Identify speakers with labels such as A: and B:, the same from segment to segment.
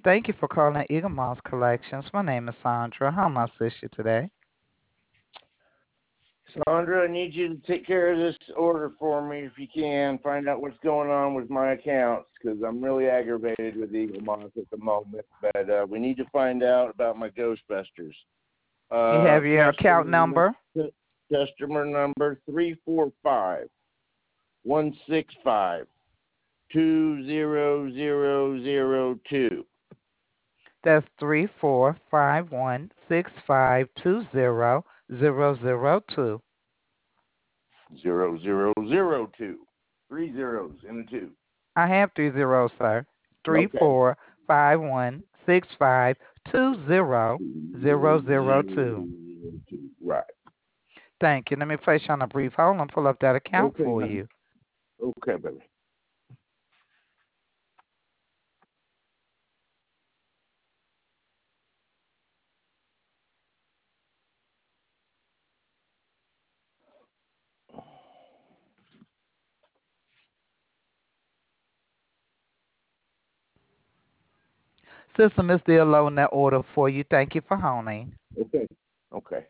A: Thank you for calling Eagle Moss Collections. My name is Sandra. How may I assist you today?
B: Sandra, I need you to take care of this order for me if you can. Find out what's going on with my accounts because I'm really aggravated with Eagle Moss at the moment. But we need to find out about my Ghostbusters.
A: You have your account
B: Customer
A: number.
B: customer number 345-165-20002.
A: That's 345165200002.
B: 0002. Three zeros and a two.
A: I have 30, sir. Three
B: Okay.
A: four 20002.
B: Right.
A: Thank you. Let me place you on a brief hold and pull up that account
B: Okay,
A: for
B: honey.
A: you.
B: Okay, baby.
A: System is still loading that order for you. Thank you for holding.
B: Okay. Okay.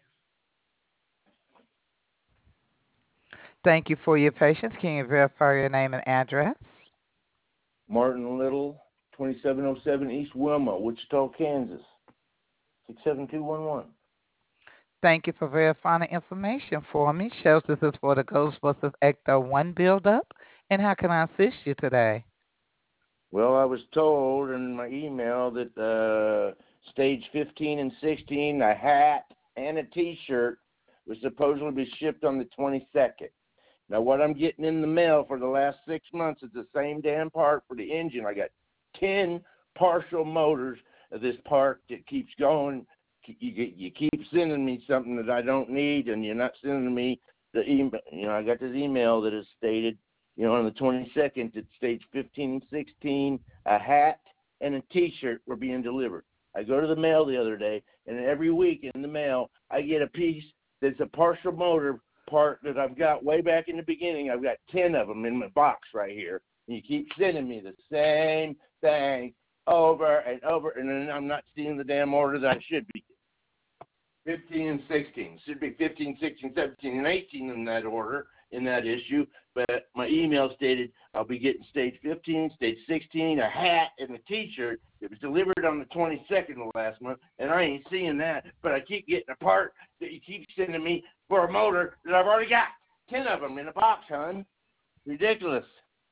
A: Thank you for your patience. Can you verify your name and address?
B: Martin Little, 2707 East Wilma, Wichita, Kansas, 67211.
A: Thank you for verifying the information for me. Shows this is for the Ghostbusters Ecto 1 build up. And how can I assist you today?
B: Well, I was told in my email that stage 15 and 16, a hat and a T-shirt, was supposedly be shipped on the 22nd. Now, what I'm getting in the mail for the last 6 months is the same damn part for the engine. I got 10 partial motors of this part that keeps going. You keep sending me something that I don't need, and you're not sending me the email. I got this email that is stated, on the 22nd at stage 15 and 16, a hat and a T-shirt were being delivered. I go to the mail the other day, and every week in the mail, I get a piece that's a partial motor part that I've got way back in the beginning. I've got 10 of them in my box right here. And you keep sending me the same thing over and over, and then I'm not seeing the damn order that I should be. 15 and 16. Should be 15, 16, 17, and 18 in that order, in that issue. But my email stated I'll be getting stage 15, stage 16, a hat, and a T-shirt. It was delivered on the 22nd of last month, and I ain't seeing that. But I keep getting a part that you keep sending me for a motor that I've already got. 10 of them in a box, hon. Ridiculous.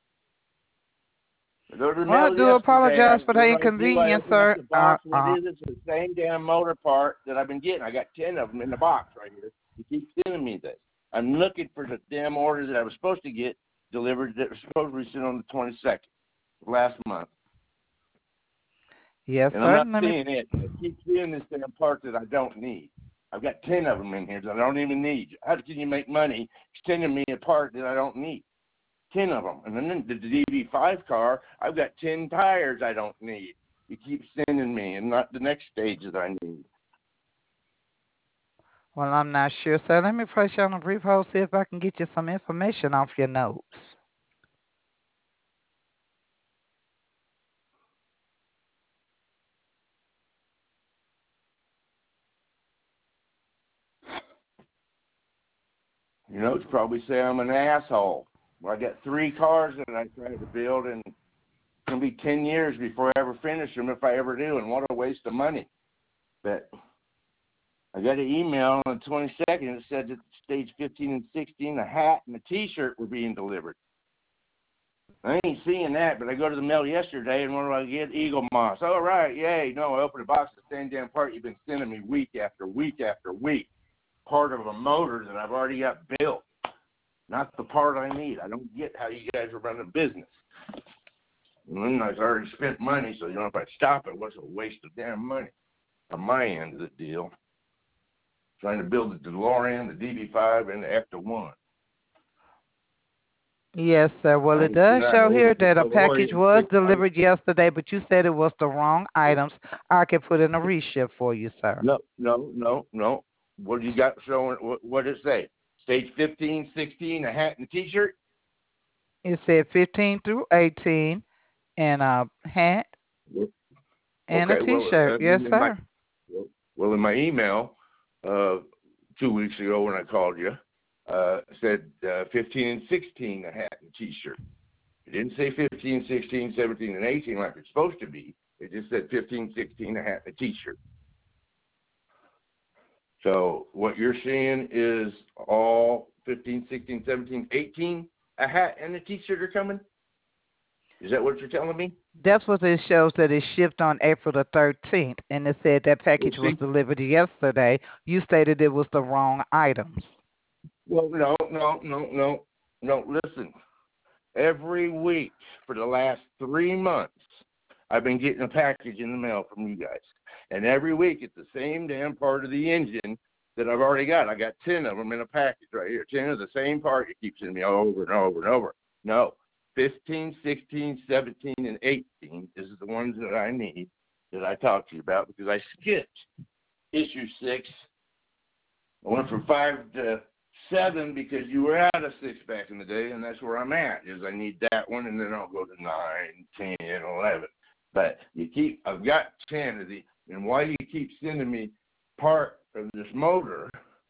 B: I go to the
A: Well, I
B: mail
A: do
B: yesterday.
A: apologize for the
B: What do I do? I
A: inconvenience,
B: open up
A: sir.
B: the box, and what is it? It's the same damn motor part that I've been getting. I got 10 of them in the box right here. You keep sending me this. I'm looking for the damn order that I was supposed to get delivered that was supposed to be sent on the 22nd of last month.
A: Yes,
B: And I'm
A: sir.
B: not seeing it. I keep seeing this damn part that I don't need. I've got 10 of them in here that I don't even need. How can you make money sending me a part that I don't need? 10 of them. And then the DB5 car, I've got 10 tires I don't need. You keep sending me and not the next stage that I need.
A: Well, I'm not sure, sir. Let me place you on a brief hold, see if I can get you some information off your notes.
B: It's probably say I'm an asshole. Well, I got 3 cars that I tried to build, and it's going to be 10 years before I ever finish them if I ever do, and what a waste of money. But I got an email on the 22nd that said that stage 15 and 16, a hat and a T-shirt were being delivered. I ain't seeing that, but I go to the mail yesterday, and what do I get? Eagle Moss. All right, yay. No, I opened a box of the same damn part you've been sending me week after week after week. Part of a motor that I've already got built. Not the part I need. I don't get how you guys are running a business. And then I've already spent money, so if I stop it, what's a waste of damn money on my end of the deal? Trying to build the DeLorean, the DB5, and the Ecto 1.
A: Yes, sir. Well, it does
B: I
A: show
B: know
A: here
B: that the
A: that a package
B: DeLorean
A: was
B: 6.
A: delivered yesterday, but you said it was the wrong items. I can put in a reship for you, sir.
B: No. What do you got showing? What did it say? Stage 15, 16, a hat and a T-shirt?
A: It said 15 through 18 and a hat And a
B: Okay, well,
A: T-shirt. Yes, sir.
B: in my email 2 weeks ago when I called you, said 15 and 16 a hat and T-shirt. It didn't say 15, 16, 17, and 18 like it's supposed to be. It just said 15, 16 a hat and a T-shirt. So what you're seeing is all 15, 16, 17, 18 a hat and a T-shirt are coming? Is that what you're telling me?
A: That's what it shows that it shipped on April the 13th, and it said that
B: Well,
A: package was
B: see,
A: delivered yesterday. You stated it was the wrong items.
B: well, no. Listen, every week for the last 3 months, I've been getting a package in the mail from you guys. And every week it's the same damn part of the engine that I've already got. I got 10 of them in a package right here. 10 of the same part you keep sending me over and over and over. No, 15, 16, 17, and 18 is the ones that I need that I talked to you about because I skipped issue 6. I went from 5 to 7 because you were out of 6 back in the day, and that's where I'm at, is I need that one, and then I'll go to 9, 10, 11. But I've got 10 of these, and why do you keep sending me part of this motor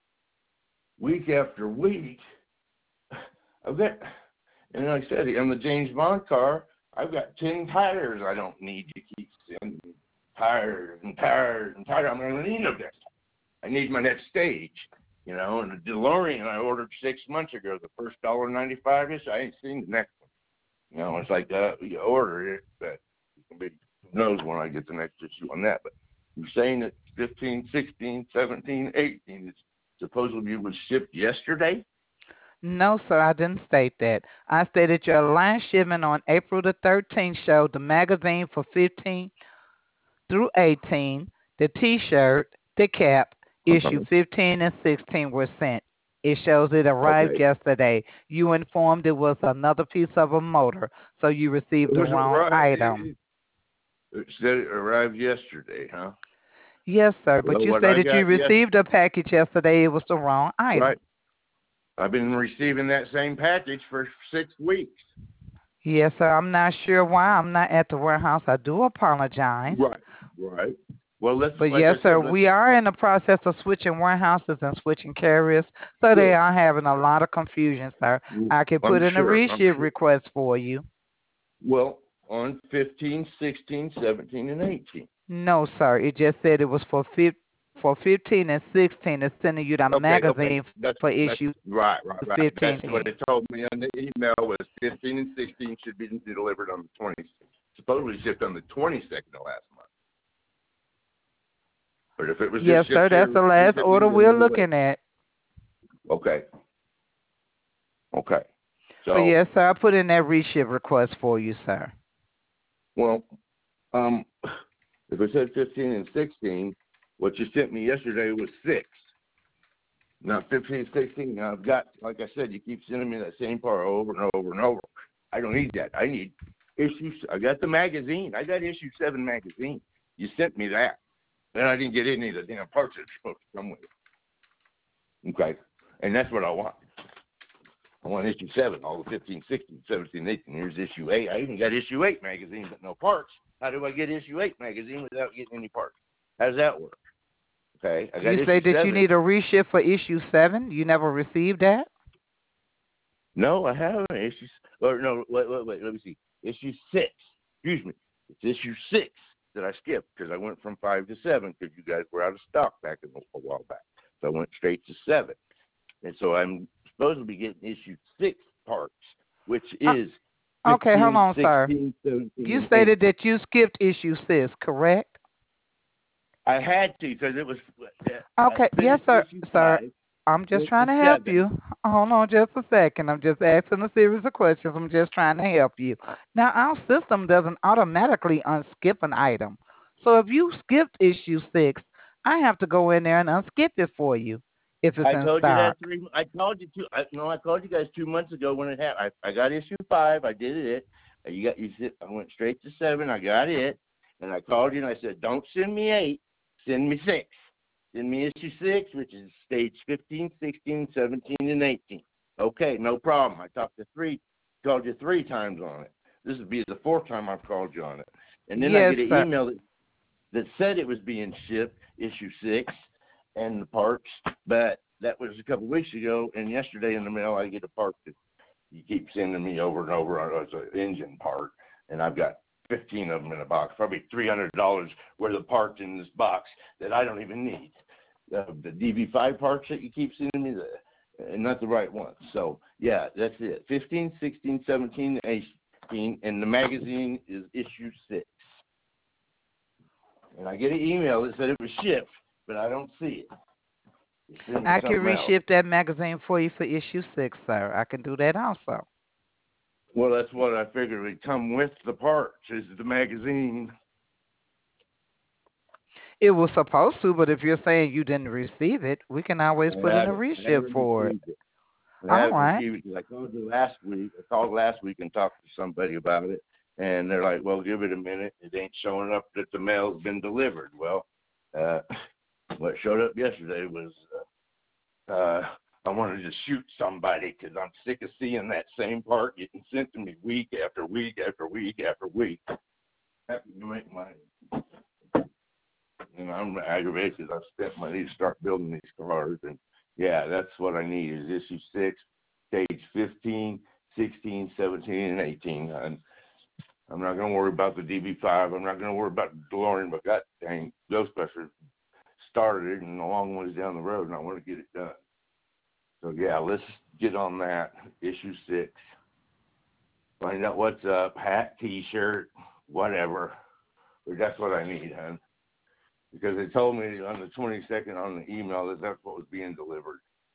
B: week after week? I've got, and like I said, on the James Bond car, I've got 10 tires I don't need. You keep sending me tires and tires and tires. I'm going to need them next time. I need my next stage, and the DeLorean I ordered 6 months ago, the first $1.95 is, I ain't seen the next one. It's like you order it, but who knows when I get the next issue on that. But you're saying that 15, 16, 17, 18 is supposedly was shipped yesterday?
A: No, sir, I didn't state that. I stated your last shipment on April the 13th showed the magazine for 15 through 18, the T-shirt, the cap, issue
B: Okay.
A: 15 and 16 were sent. It shows it arrived
B: Okay.
A: yesterday. You informed it was another piece of a motor, so you received
B: It
A: the
B: was
A: wrong
B: arrived.
A: item.
B: It said it arrived yesterday, huh?
A: Yes, sir, but
B: Well,
A: you
B: what I
A: stated you
B: got
A: received a package yesterday. It was the wrong
B: right.
A: item.
B: I've been receiving that same package for 6 weeks.
A: Yes, sir. I'm not sure why I'm not at the warehouse. I do apologize.
B: Right. Right. Well,
A: But
B: like
A: yes,
B: I
A: sir,
B: said, let's.
A: we are in the process of switching warehouses and switching carriers, so they
B: Good.
A: are having a lot of confusion, sir. I can
B: I'm
A: put in a
B: sure. I'm
A: reship
B: sure.
A: request for you.
B: Well, on 15, 16, 17, and 18.
A: No, sir. It just said it was for 15 and 16. It's sending you the
B: Okay.
A: magazine for
B: That's
A: issue
B: right.
A: 15.
B: That's what it told me on the email was 15 and 16 should be delivered on the 20th. Supposedly shipped on the 22nd of last month. But if it was
A: Yes,
B: just
A: sir.
B: shipped
A: That's
B: here
A: the last
B: recently,
A: order
B: then
A: we're
B: we'll wait.
A: looking at.
B: Okay. Okay.
A: But
B: So,
A: yes, sir, I put in that reship request for you, sir.
B: well, um, if it said 15 and 16, what you sent me yesterday was 6. Not 15, 16. Now I've got, like I said, you keep sending me that same part over and over and over. I don't need that. I need issues. I got the magazine. I got issue 7 magazine. You sent me that. And I didn't get any of the damn parts that are supposed to come with it. Okay. And that's what I want. I want issue 7, all the 15, 16, 17, 18. Here's issue 8. I even got issue 8 magazine, but no parts. How do I get issue 8 magazine without getting any parts? How does that work? Okay. I got
A: You say
B: issue
A: that you
B: 7.
A: need a reship for issue 7? You never received that?
B: No, I haven't. Issue, or no, wait. Let me see. Issue 6. Excuse me. It's issue 6 that I skipped because I went from 5 to 7 because you guys were out of stock back a while back. So I went straight to 7. And so I'm supposed to be getting issue 6 parts, which
A: Uh,
B: is
A: okay, hold
B: 15,
A: on, sir.
B: 16, 17,
A: You
B: and
A: stated
B: 18.
A: that you skipped issue 6, correct?
B: I had to because it was, I
A: Okay, yes,
B: finished
A: sir.
B: issue
A: Sir,
B: 5,
A: I'm just
B: went
A: trying
B: to
A: to help
B: 7.
A: you. Hold on just a second. I'm just asking a series of questions. I'm just trying to help you. Now, our system doesn't automatically unskip an item. So if you skipped issue 6, I have to go in there and unskip it for you if it's
B: I
A: in
B: told you
A: stock.
B: that I called you I called you guys 2 months ago when it happened. I got issue 5. I did it. I went straight to 7. I got it, and I called you and I said, don't send me 8, send me 6. Send me issue 6, which is stage 15, 16, 17, and 18. Okay, no problem. I called you 3 times on it. This would be the 4th time I've called you on it, and then I
A: Yes,
B: get an
A: sir.
B: email that that said it was being shipped, issue 6, and the parts, but that was a couple weeks ago, and yesterday in the mail I get a part that you keep sending me over and over as an engine part, and I've got 15 of them in a box, probably $300 worth of parts in this box that I don't even need. The DB5 parts that you keep sending me, and not the right ones. So, yeah, that's it. 15, 16, 17, 18, and the magazine is issue 6. And I get an email that said it was shipped, but I don't see it. It's sent me
A: I can
B: something else.
A: reship that magazine for you for issue 6, sir. I can do that also.
B: Well, that's what I figured would come with the parts, is the magazine.
A: It was supposed to, but if you're saying you didn't receive it, we can always
B: I
A: put in a
B: haven't. I
A: reship
B: haven't
A: for it.
B: received it. I
A: All
B: haven't
A: right.
B: received it because I called you last week. I called last week and talked to somebody about it, and they're like, "Well, give it a minute. It ain't showing up that the mail's been delivered." Well, uh, what showed up yesterday was I wanted to shoot somebody because I'm sick of seeing that same part getting sent to me week after week after week after week. Happy to make money. And I'm aggravated because I've spent money to start building these cars. And yeah, that's what I need is issue 6, stage 15, 16, 17, and 18. And I'm not going to worry about the DB5. I'm not going to worry about the DeLorean, but God dang, Ghostbusters started and a long ways down the road, and I want to get it done. So yeah, let's get on that. Issue 6. Find out what's up. Hat, T-shirt, whatever. But that's what I need, hon. Because they told me on the 22nd on the email that that's what was being delivered.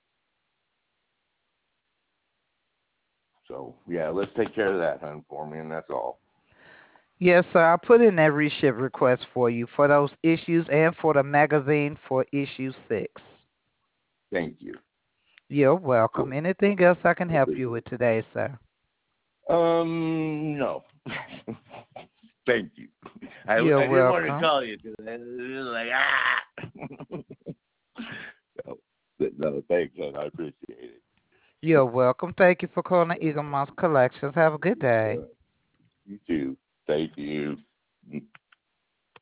B: So, yeah, let's take care of that, hon, for me, and that's all.
A: Yes, sir. I'll put in that reship request for you for those issues and for the magazine for issue 6.
B: Thank you.
A: You're welcome.
B: Cool.
A: Anything else I can
B: I
A: help you
B: appreciate
A: with today, sir?
B: it. No. Thank you.
A: You're
B: I didn't want to
A: welcome.
B: call you because I was like, no, no, thanks, hon. I appreciate it.
A: You're welcome. Thank you for calling Eagle Mouse Collections. Have a good day.
B: You too. Thank you.